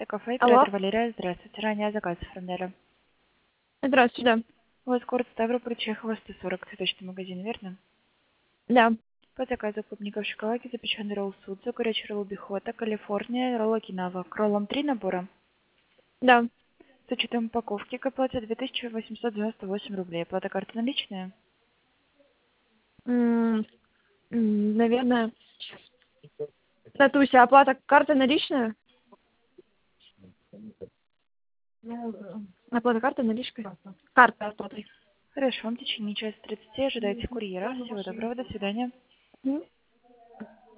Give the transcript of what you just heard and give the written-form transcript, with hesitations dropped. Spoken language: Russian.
Это кафе, Алло, оператор Валерия. Здравствуйте. Ранее заказ оформляли. здравствуйте, У вас город Ставрополь, Чехова, 140, цветочный магазин, верно? да, По заказу клубника в шоколаде, запеченный ролл Судзу, горячий ролл Бихота, Калифорния, ролл Окинава. К роллам 3 набора. да. С учетом упаковки к оплате 2898 рублей. Оплата карты наличная? М, Наверное, Татуся, оплата карты наличная? Оплата карты наличкой? Карта оплатой. Хорошо, в течение часа 30 ожидайте курьера. Всего доброго, до свидания. М.